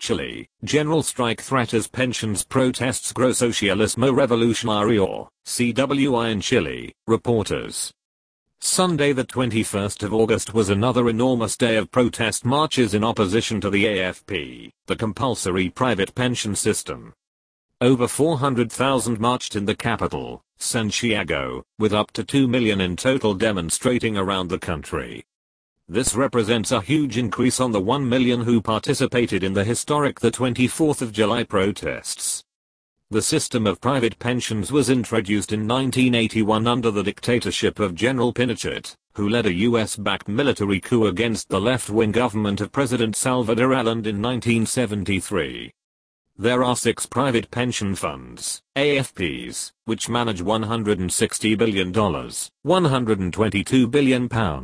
Chile, general strike threat as pensions protests grow. Socialismo Revolucionario, CWI in Chile, reporters. Sunday the 21st of August was another enormous day of protest marches in opposition to the AFP, the compulsory private pension system. Over 400,000 marched in the capital, Santiago, with up to 2 million in total demonstrating around the country. This represents a huge increase on the 1 million who participated in the historic the 24th of July protests. The system of private pensions was introduced in 1981 under the dictatorship of General Pinochet, who led a US-backed military coup against the left-wing government of President Salvador Allende in 1973. There are 6 private pension funds, AFPs, which manage $160 billion, £122 billion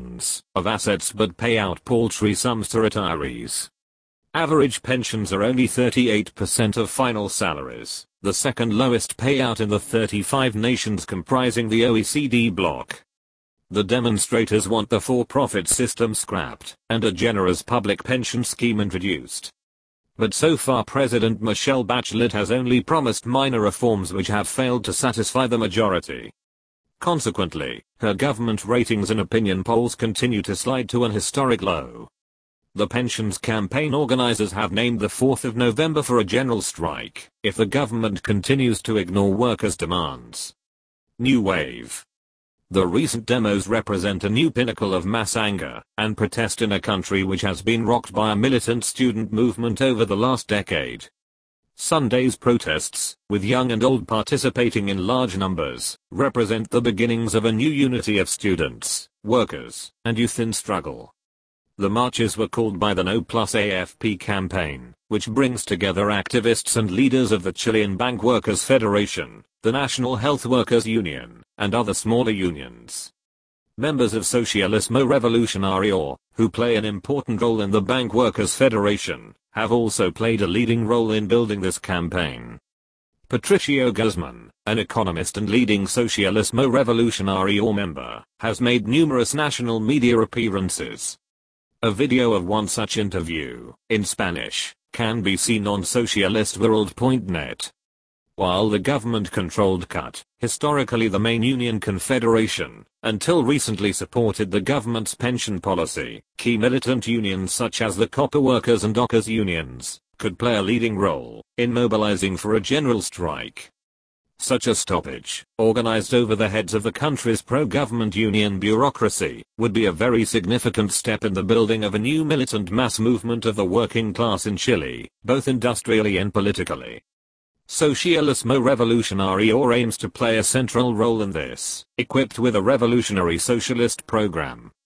of assets but pay out paltry sums to retirees. Average pensions are only 38% of final salaries, the second lowest payout in the 35 nations comprising the OECD bloc. The demonstrators want the for-profit system scrapped and a generous public pension scheme introduced. But so far President Michelle Bachelet has only promised minor reforms which have failed to satisfy the majority. Consequently, her government ratings and opinion polls continue to slide to an historic low. The pensions campaign organizers have named the 4th of November for a general strike, if the government continues to ignore workers' demands. New wave. The recent demos represent a new pinnacle of mass anger and protest in a country which has been rocked by a militant student movement over the last decade. Sunday's protests, with young and old participating in large numbers, represent the beginnings of a new unity of students, workers, and youth in struggle. The marches were called by the No Plus AFP campaign, which brings together activists and leaders of the Chilean Bank Workers Federation, the National Health Workers Union, and other smaller unions. Members of Socialismo Revolucionario, who play an important role in the Bank Workers Federation, have also played a leading role in building this campaign. Patricio Guzman, an economist and leading Socialismo Revolucionario member, has made numerous national media appearances. A video of one such interview, in Spanish, can be seen on socialistworld.net. While the government-controlled CUT, historically the main union confederation, until recently supported the government's pension policy, key militant unions such as the copper workers and dockers unions, could play a leading role in mobilizing for a general strike. Such a stoppage, organized over the heads of the country's pro-government union bureaucracy, would be a very significant step in the building of a new militant mass movement of the working class in Chile, both industrially and politically. Socialismo Revolucionario aims to play a central role in this, equipped with a revolutionary socialist program.